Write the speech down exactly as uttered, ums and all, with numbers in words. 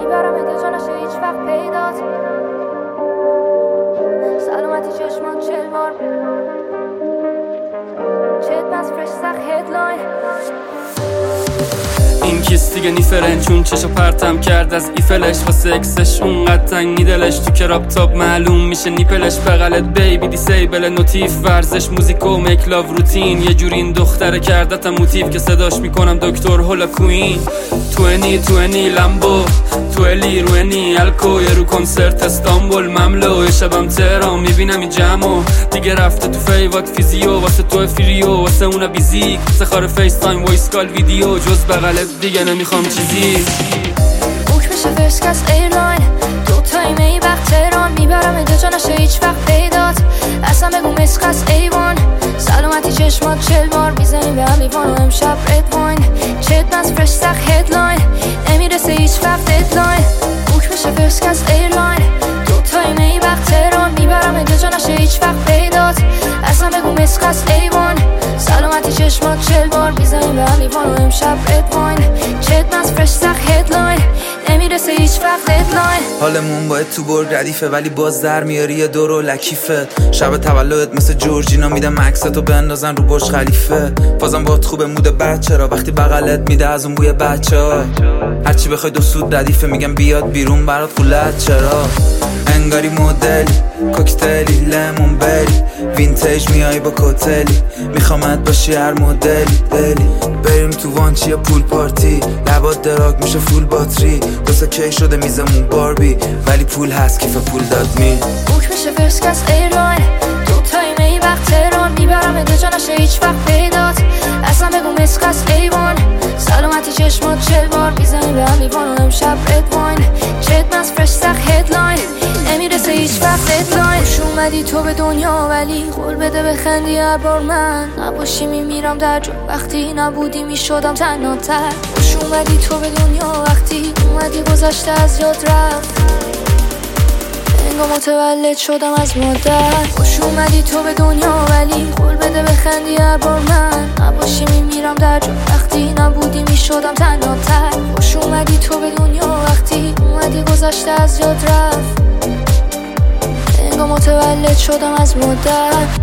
میبرم اگه جا نشه هیچ وقت پیدات. سلامتی چشمان چل بار چت بس فرش سخت هدلاین. این کیس دیگه نیفرن چون چشو پرتم کرد از ایفلش واسه اکسش اونقدر تنگی دلش تو کراب تاب معلوم میشه نیپلش بغلت بیبی دیسیبل نوتیف ورزش موزیک و مکلاو روتین یه جوری این دختره کردتم موتیف که صداش میکنم دکتر هولا کوین. توینی توینی لمبو تویلی روینی الکو یه رو کنسرت استانبول مملو یه شبم تهران میبینم این جمعو دیگه رفته تو فیوات فیزیو واسه تو فریو واسه اونا بیزیک سخار فیس تایم وایس کال ویدیو جز بغلت دیگه نمیخوام چیزی. بوک میشه فرست کس ایرلاین دو تایمه ای وقت تهران میبرم اگه جا نشه هیچ وقت پیدات. اصلا بگو مسخص ایوان سلامتی چشمات چل بار میزنیم به هم ایوان و امشب رد واین چت بس فرش سخت هدلاین نمیرسه هیچ وقت ددلاین. بوک میشه فرست کس ایرلاین دو تایمه ای وقت تهران میبرم اگه جا نشه هیچ وقت پیدات. اصلا بگو مسخص ایوان سلامتی چشمات چل بار میزنیم به هم ایوان و امشب رد واین چت بس فرش سخت هدلاین نمیرسه هیچ وقت ددلاین. حالمون باید تو برگ ردیفه ولی باز در میاری یه دور و لکیفه. شب تولدت مثل جورجینا میدم عکستو بندازن رو برج خلیفه. بازم باهات خوبه مود بچه را وقتی بغلت میده از اون بوی بچه ها. هرچی بخوای دو سود ردیفه میگم بیاد بیرون برات خولت چرا. انگاری مدلی کوکتلی لمون بری وینتیج میای با کوتلی میخوامت باشی هر مدلی دلی. بریم تو وانچی یا پول پارتی لبات دراگ میشه فول باتری دوستا کی شده میزمون باربی ولی پول هست کیف پول داد می. بوک میشه فرست کس ایرلاین دو تایمه ای وقت تهران میبرم اگه جا نشه هیچ وقت پیدات. اصلا بگو مسخص ایوان سلامتی چشمات چل بار میزنیم به هم ایوان و امشب رد واین چت بس فرش سخت هدلاین نمیرسه هیچ وقت ددلاین. خوش اومدی تو به دنیا ولی قول بده بخندی هر بار من نباشی میمیرم در جو وقتی نبودی میشدم تنها تر. خوش اومدی تو به دنیا وقتی اومدی گذشته از یاد رفت انگار متولد شدم از مادر. خوش اومدی تو به دنیا ولی قول بده بخندی هر بار من نباشی میمیرم در جو وقتی نبودی میشدم تنها تر. خوش اومدی تو به دنیا وقتی اومدی گذشته از یاد رفت انگار متولد شدم از مادر.